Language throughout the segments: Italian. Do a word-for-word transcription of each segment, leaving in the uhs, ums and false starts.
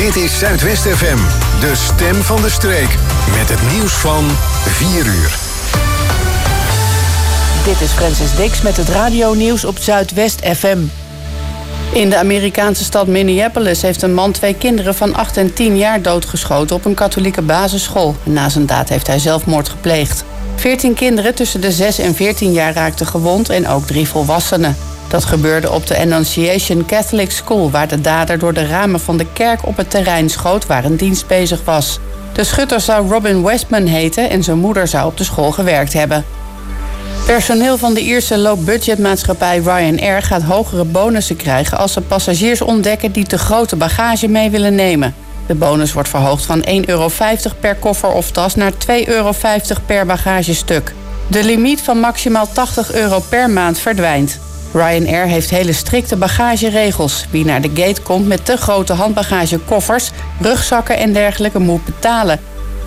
Dit is Zuidwest F M, de stem van de streek. Met het nieuws van vier uur. Dit is Francis Dix met het radionieuws op Zuidwest F M. In de Amerikaanse stad Minneapolis heeft een man twee kinderen van acht en tien jaar doodgeschoten op een katholieke basisschool. Na zijn daad heeft hij zelfmoord gepleegd. Veertien kinderen tussen de zes en veertien jaar raakten gewond en ook drie volwassenen. Dat gebeurde op de Annunciation Catholic School, waar de dader door de ramen van de kerk op het terrein schoot waar een dienst bezig was. De schutter zou Robin Westman heten en zijn moeder zou op de school gewerkt hebben. Personeel van de Ierse low-budgetmaatschappij Ryanair gaat hogere bonussen krijgen als ze passagiers ontdekken die te grote bagage mee willen nemen. De bonus wordt verhoogd van één euro vijftig per koffer of tas naar twee euro vijftig per bagagestuk. De limiet van maximaal tachtig euro per maand verdwijnt. Ryanair heeft hele strikte bagageregels. Wie naar de gate komt met te grote handbagagekoffers, rugzakken en dergelijke moet betalen.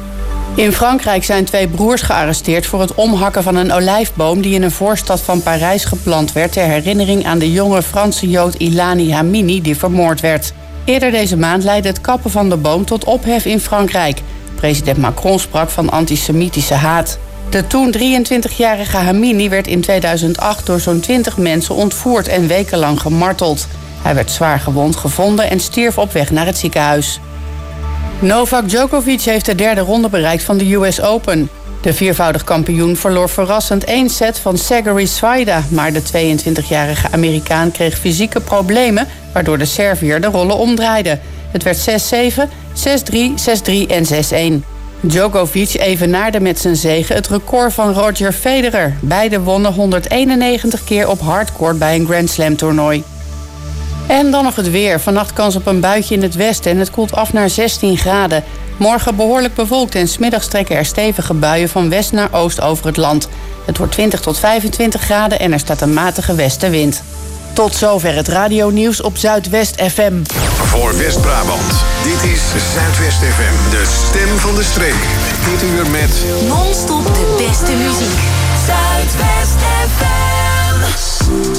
In Frankrijk zijn twee broers gearresteerd voor het omhakken van een olijfboom die in een voorstad van Parijs geplant werd ter herinnering aan de jonge Franse Jood Ilani Hamini die vermoord werd. Eerder deze maand leidde het kappen van de boom tot ophef in Frankrijk. President Macron sprak van antisemitische haat. De toen drieëntwintigjarige Hamini werd in tweeduizend acht door zo'n twintig mensen ontvoerd en wekenlang gemarteld. Hij werd zwaar gewond gevonden en stierf op weg naar het ziekenhuis. Novak Djokovic heeft de derde ronde bereikt van de U S Open. De viervoudig kampioen verloor verrassend één set van Sergej Svajda, maar de tweeëntwintigjarige Amerikaan kreeg fysieke problemen, waardoor de Serviër de rollen omdraaide. Het werd zes zeven, zes drie, zes drie en zes een. Djokovic evenaarde met zijn zege het record van Roger Federer. Beiden wonnen honderdeenennegentig keer op hardcourt bij een Grand Slam toernooi. En dan nog het weer. Vannacht kans op een buitje in het westen en het koelt af naar zestien graden. Morgen behoorlijk bewolkt en 's middags trekken er stevige buien van west naar oost over het land. Het wordt twintig tot vijfentwintig graden en er staat een matige westenwind. Tot zover het radionieuws op Zuidwest F M. Voor West-Brabant, dit is Zuidwest F M, de stem van de streek. Dit uur met non-stop de beste muziek. Zuidwest F M.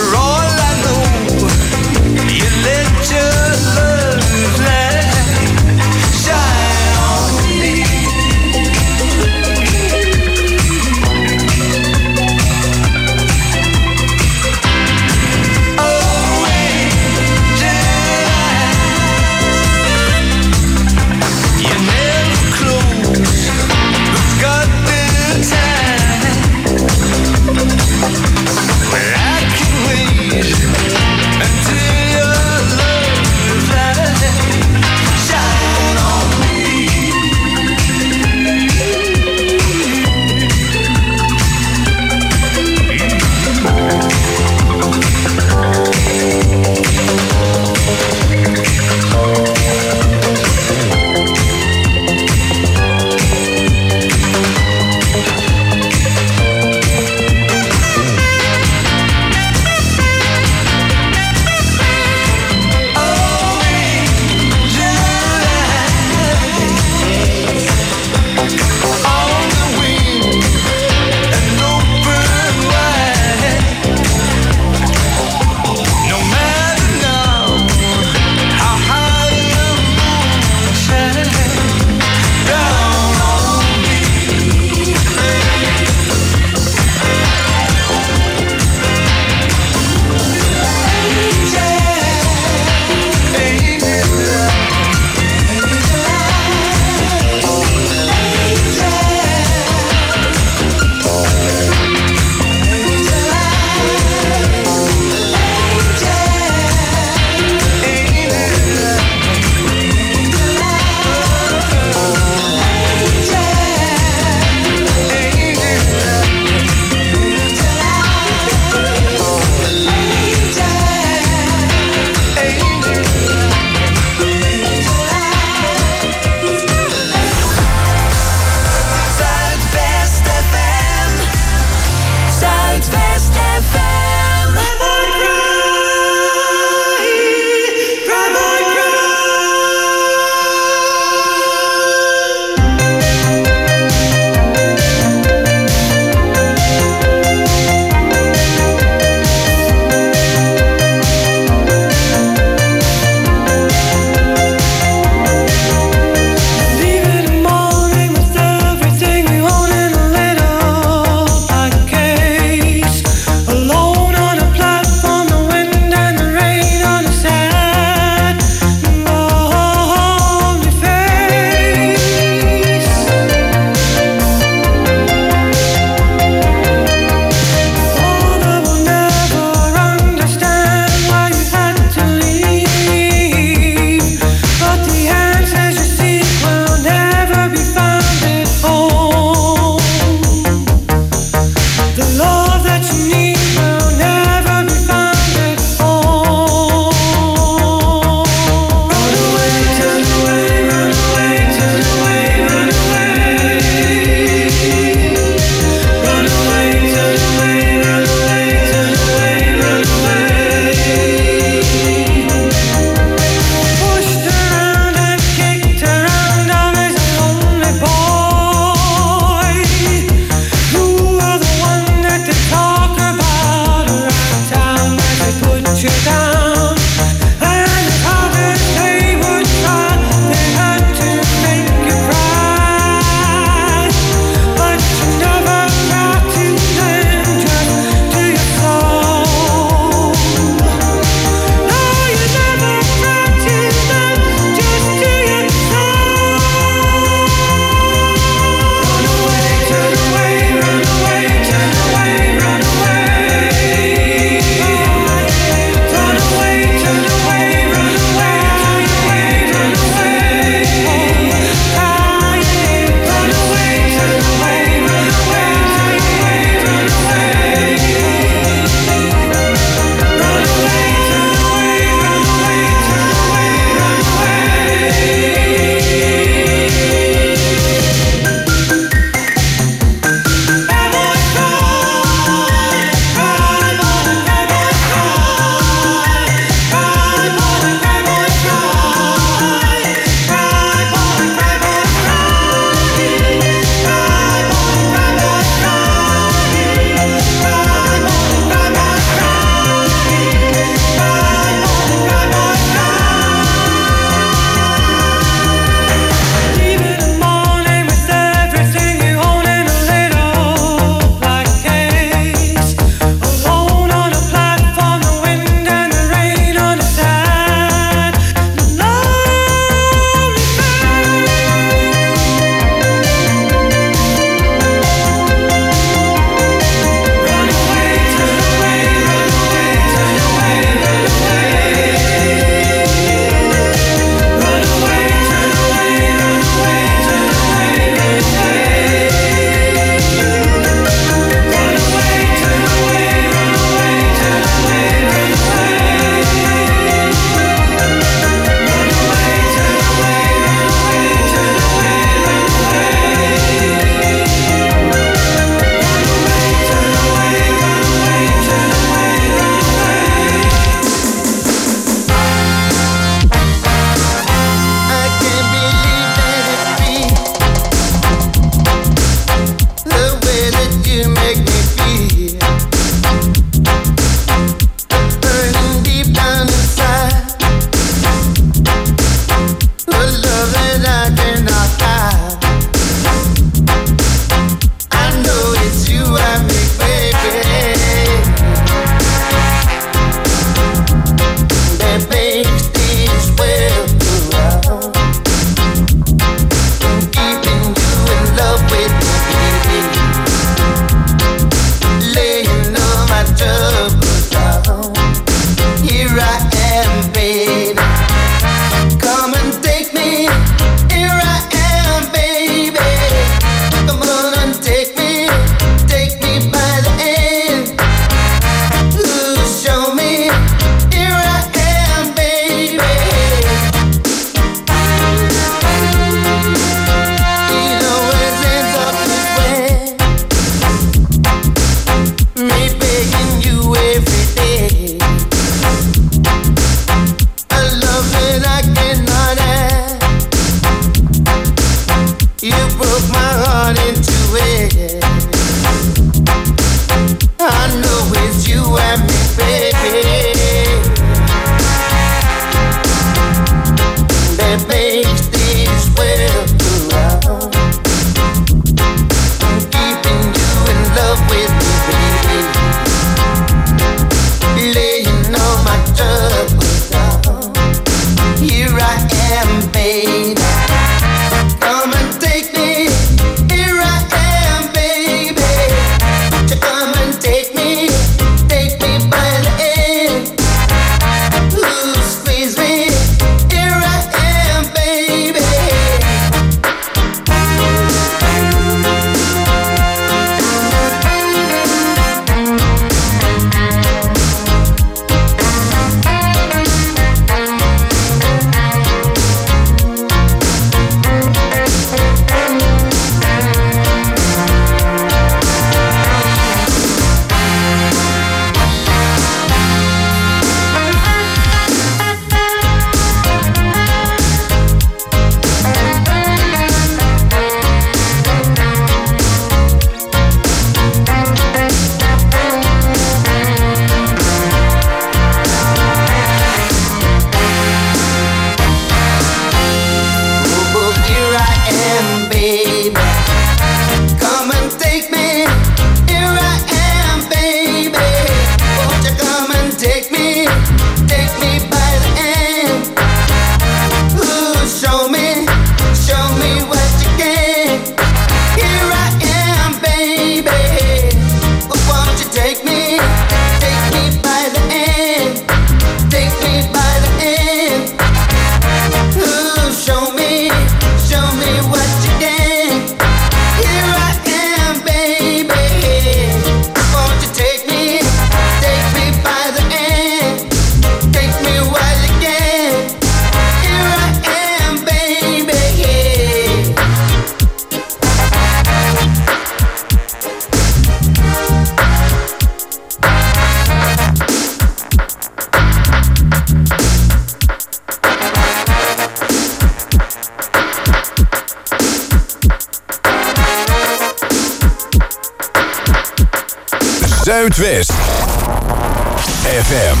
Zuidwest F M.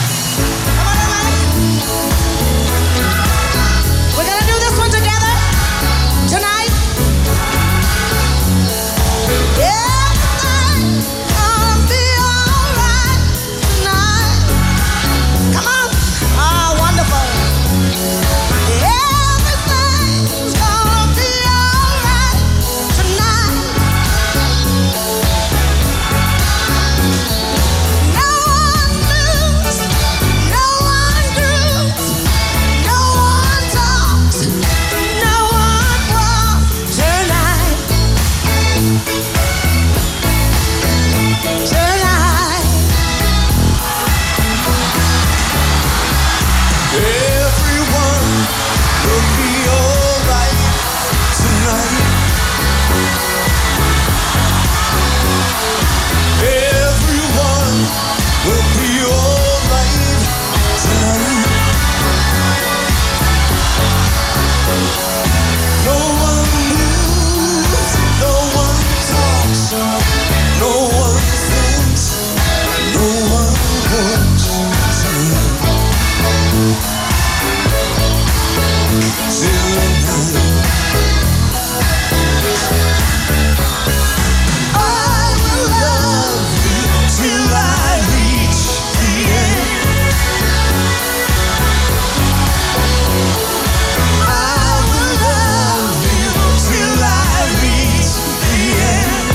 We're gonna do this one together tonight. Everything's gonna be alright tonight. Come on. Ah, wonderful. Everything's gonna be alright tonight. No one moves, no one grooves, no one talks, no one walks tonight. Tonight. Everyone will be alright tonight. Everyone will be alright tonight. No one moves, no one talks, no one thinks, no one walks tonight. I will love you till I reach the end. I will love you till I reach the end.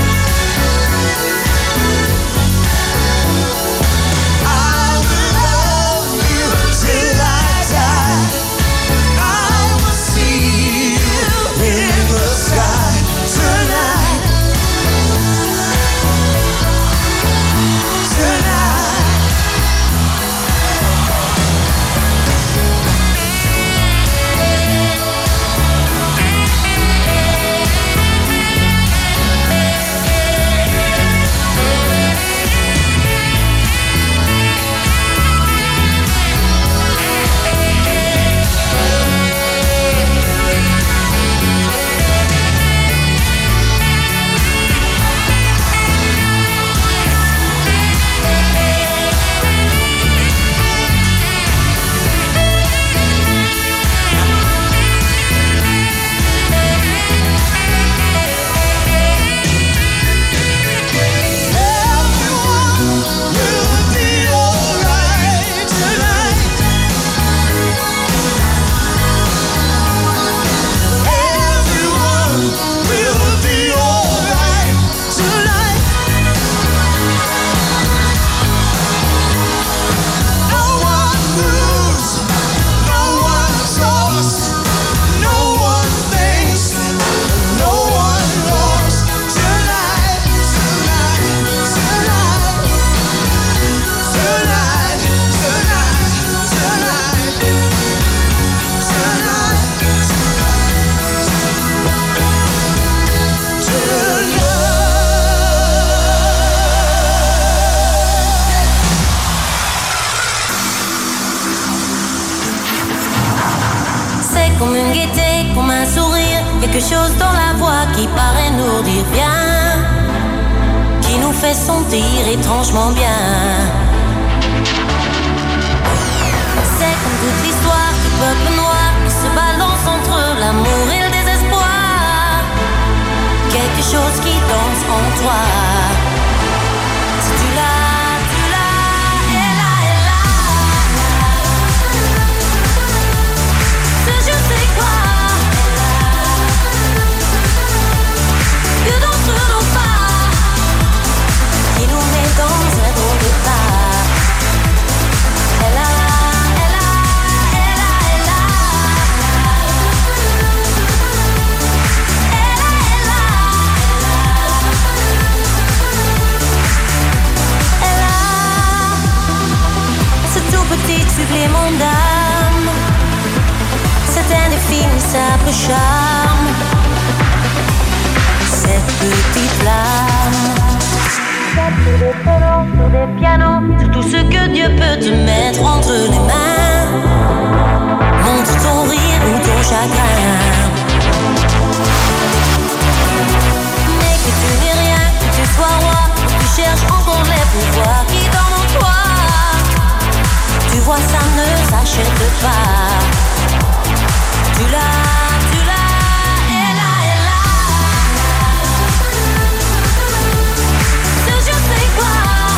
I will love you till I die. I will see you in the sky tonight. Tonight. Everyone will be alright tonight. Everyone will be alright tonight. No one moves, no one talks, no one thinks, no one walks tonight, tonight, tonight, tonight, tonight, C'est comme une gaieté, comme un sourire, quelque chose dans la voix qui paraît nous dire bien, qui nous fait sentir étrangement bien. C'est comme toute l'histoire du peuple noir qui se balance entre l'amour et le désespoir, quelque chose qui danse en toi. Si tu l'as, tu l'as, elle a, elle a. Ce je sais quoi, que d'entre nos pas, qui nous met dans un drôle de pas. Elle a, elle a, elle a, elle a. Elle a, elle a, elle a. Ce tout petit supplément d'âme, cet indéfinissable charme, cette petite flamme. Sur des violons, sur des pianos, sur tout ce que Dieu peut te mettre entre les mains. Montre ton rire ou ton chagrin. Mais que tu n'es rien, que tu sois roi, que tu cherches encore les n'achète pas. Tu l'as, tu l'as, elle a, elle a. Ce je sais quoi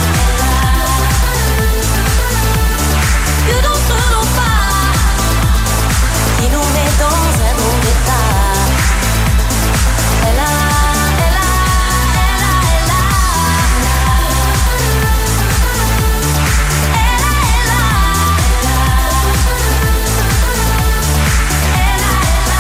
que d'autres n'ont pas, qui nous met dans un autre état. Elle a, elle a, elle a, elle a. Elle a, elle a. Elle a, elle a.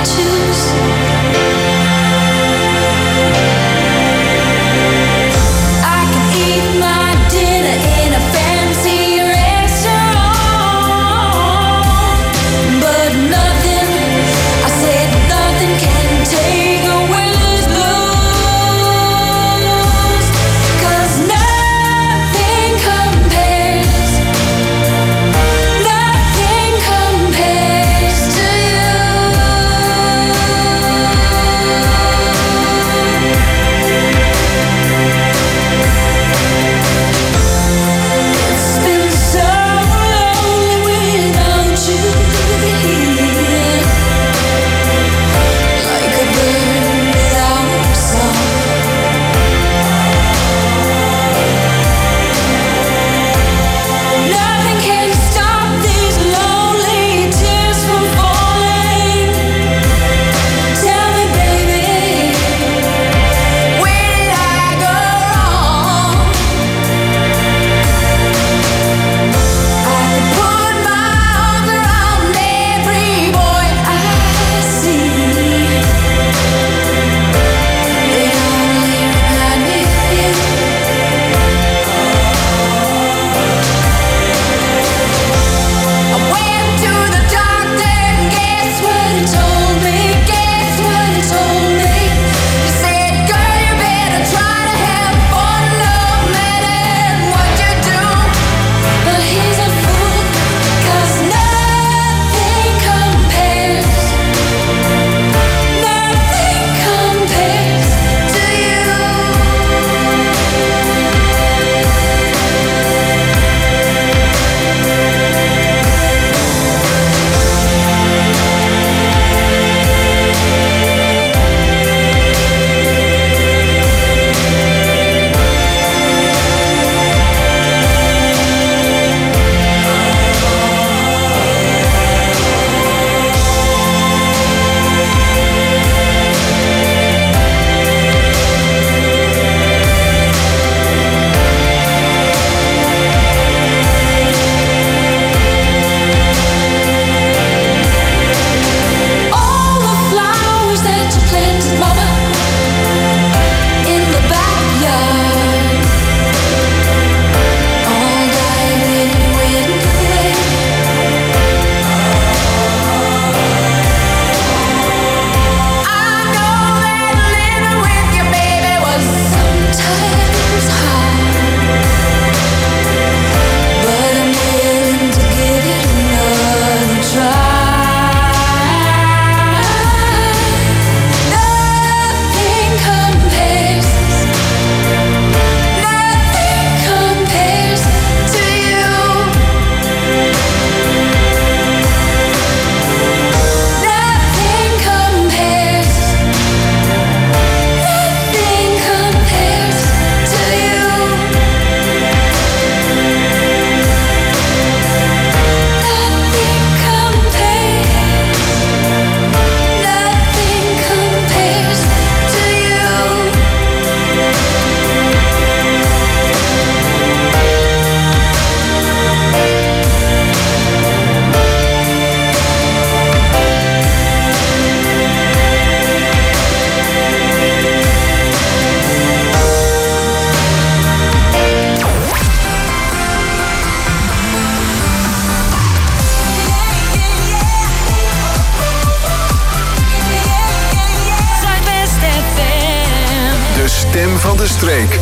stem van de streek.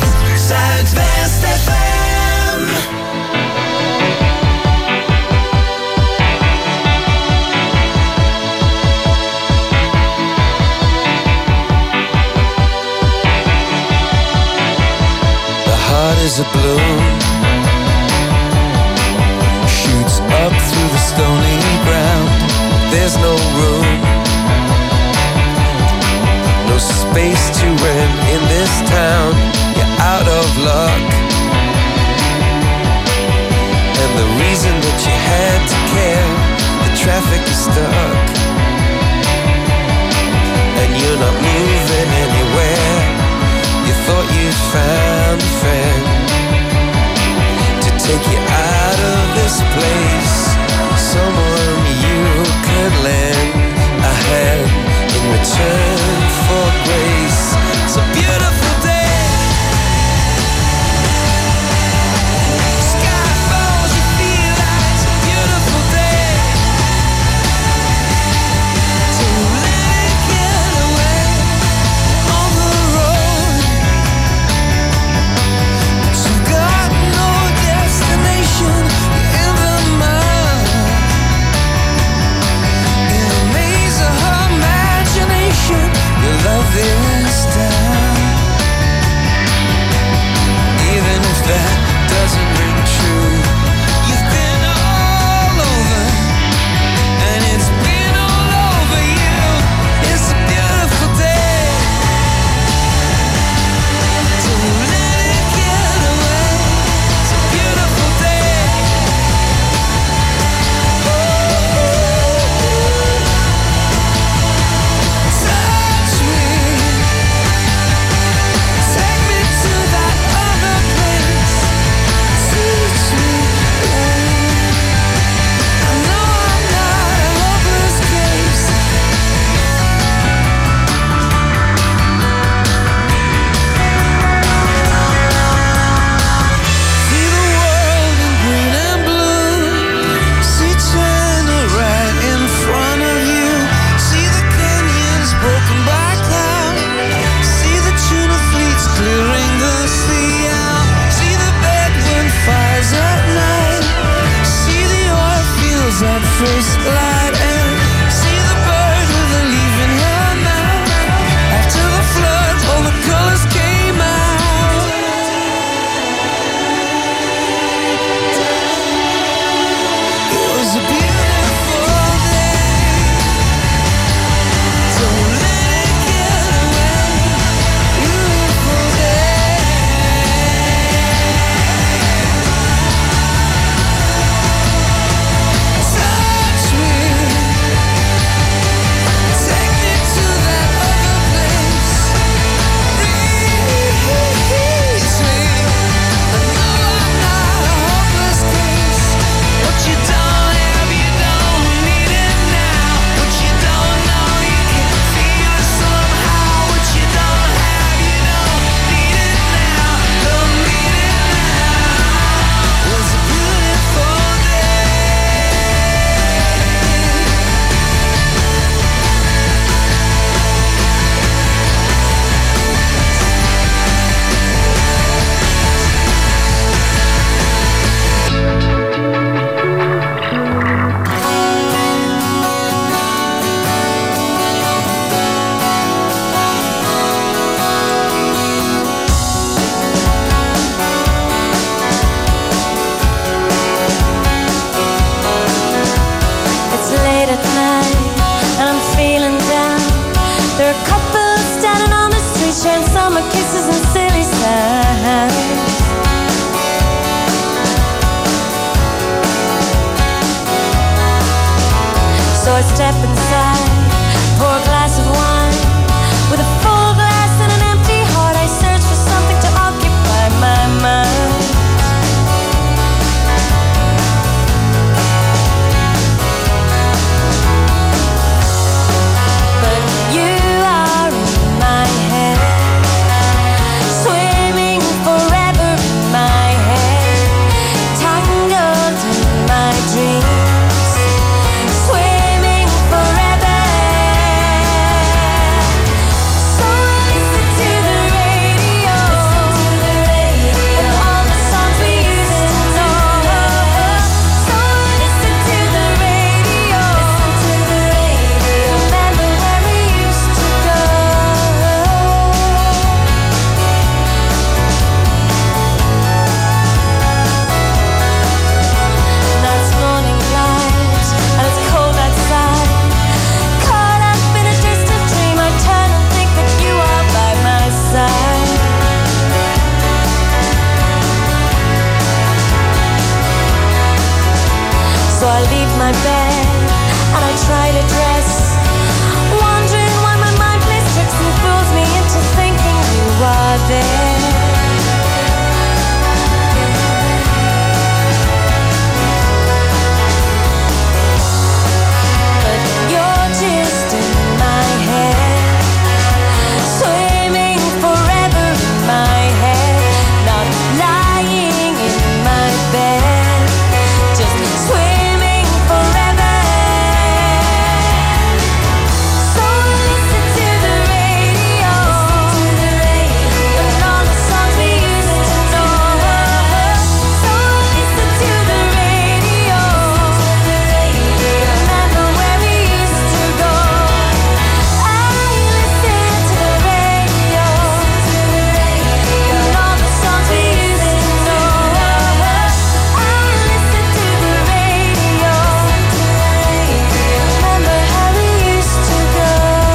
Zuidwest F M. The heart is a balloon, shoots up through the stony ground. There's no room, no space to rent in this town. You're out of luck, and the reason that you had to care, the traffic is stuck, and you're not moving anywhere. You thought you'd found a friend to take you out of this place, someone you could lend a and summer kisses and silly sounds. So I step inside, pour a glass of wine. With a full glass and an empty heart, I search for something to occupy my mind. But you are in my head, swimming forever in my head, tangled in my dreams. So I leave my bed and I try to dress, wondering why my mind plays tricks and fools me into thinking you are there. But you're just in my head, swimming forever in my head, not lying in my bed, just swimming forever. So listen to the radio, and all the songs we used to know. So listen to the radio, remember where we used to go. I listen to the radio, and all the songs we used to know. I listen to the radio, remember how we used to go.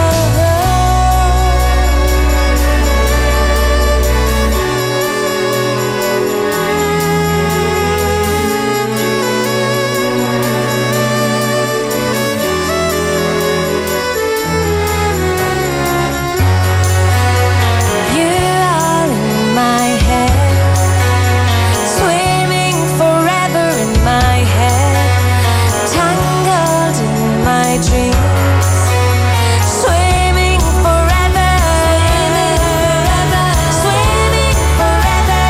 You are in my head, swimming forever in my head, tangled in my dreams, swimming forever, swimming forever.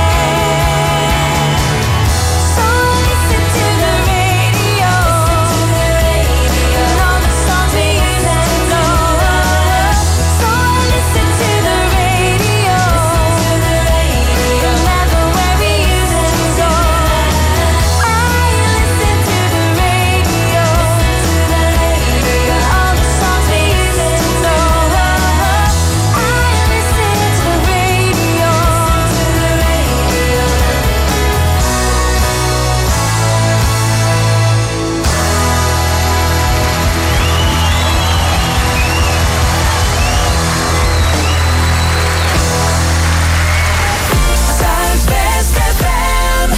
So listen to the radio, and all the songs we used to know. So listen to the radio, remember where we used to go. I listen to the radio, all the songs we used to know. I listen to the radio. Zuidwest F M.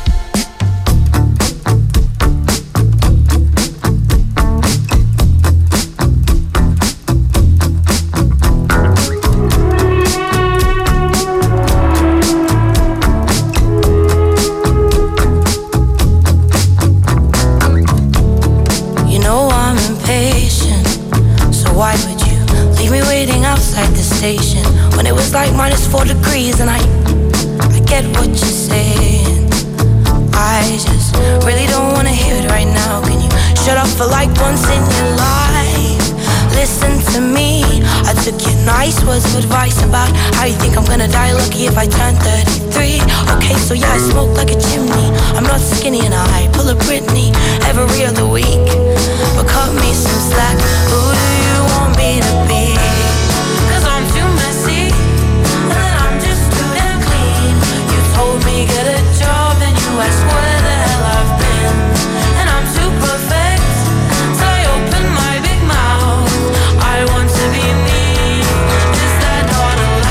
You know I'm impatient, so why would you leave me waiting outside the station when it was like minus four degrees? And I, I get what you're saying. I just really don't wanna hear it right now. Can you shut up for like once in your life? Listen to me. I took your nice words of advice about how you think I'm gonna die lucky if I turn thirty-three. Okay, so yeah, I smoke like a chimney. I'm not skinny and I pull a Britney every other week. But cut me some slack. Who do you want me to be? 'Cause I'm too messy, and then I'm just too damn clean. You told me get a job, then you asked where the hell I've been. And I'm too perfect, so I open my big mouth. I want to be me. Is that not allowed?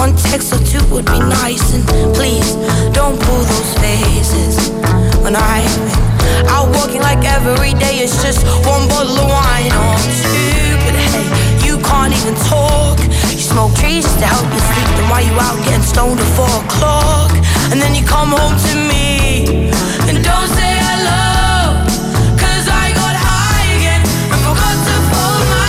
One text or two would be nice, and please don't pull those faces when I'm out walking like every day it's just one bottle of wine or two. But hey, you can't even talk. You smoke trees just to help you sleep. Then why you out getting stoned at four o'clock? And then you come home to me and don't say hello, 'cause I got high again and forgot to fold my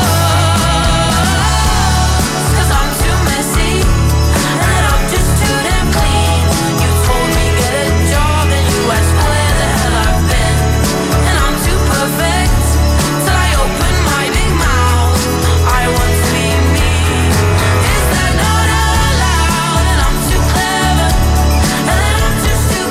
clothes. 'Cause I'm too messy and I'm just too damn clean. You told me get a job and you asked where the hell I've been, and I'm too perfect till I open my big mouth. I want to be me. Is that not allowed? And I'm too clever and I'm just too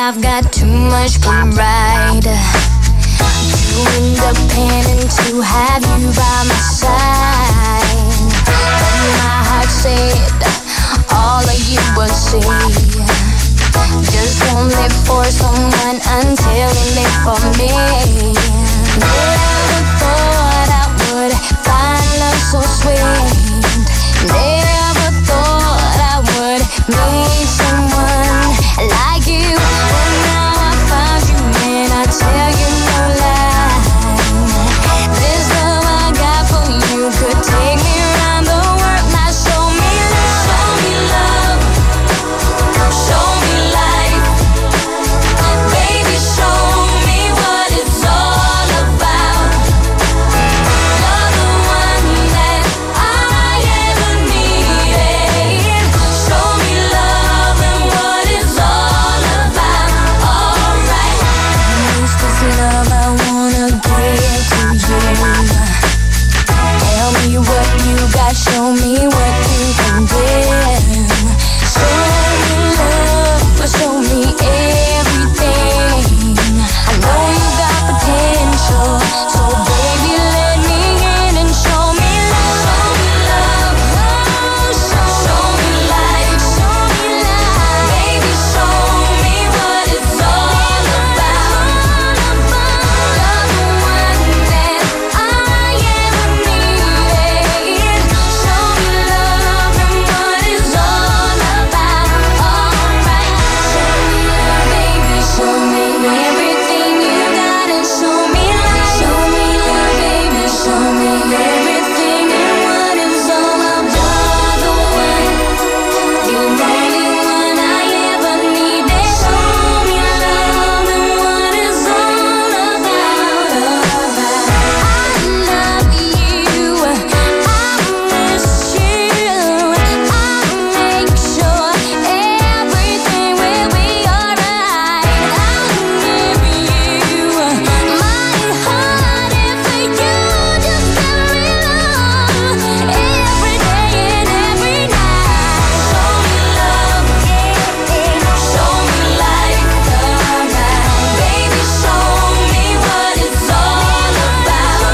I've got too much pride. Too independent to have you by my side. But my heart said all of you would see. Just won't live for someone until you live for me. Never thought I would find love so sweet. Never thought I would meet someone like you. But now I found you and I tell you no lie. This love I got for you could take me around the world. Now show me love, show me love, show me life. Baby, show me what it's all about. You're the one that I ever needed. Show me love and what it's all about. Alright. It's this love I wanna give to you. Tell me what you got, show me what you can give. Show me love, show me everything. I know you got potential, so baby let me in and show me love. Show me love, oh, show, show me life, show me life. Baby, show me what it's all about. You're the one that I ever needed. Show me love and what it's all about. Alright, show me love, baby, show me everything you got and show me life. Show me love, baby, show me everything and what it's all about. You're the one, the only one I ever needed. Show me love and what it's all about. I love you, I miss you. I make sure everything will be alright. I'll give you my heart if you just give me love every day and every night. Show me love, show me life, baby, show me what it's all about.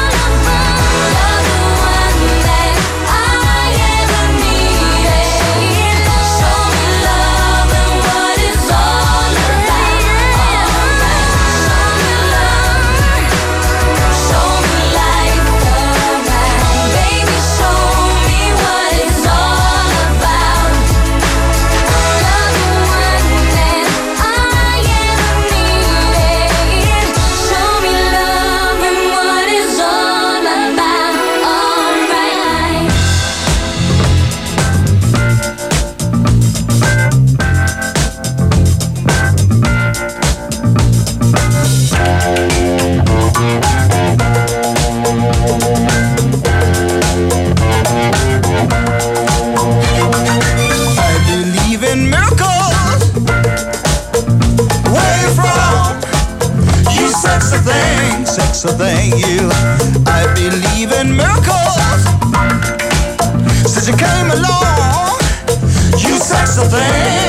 You're the one that I ever needed. Show me love and what it's all about. Show me love, show me life, baby, show me what it's all about. You're the one that I ever needed. Show me love and what it's all about. Alright. I believe in miracles. Where you from? You sexy thing, sexy thing, you. I believe in miracles. Since you came along, you sexy thing.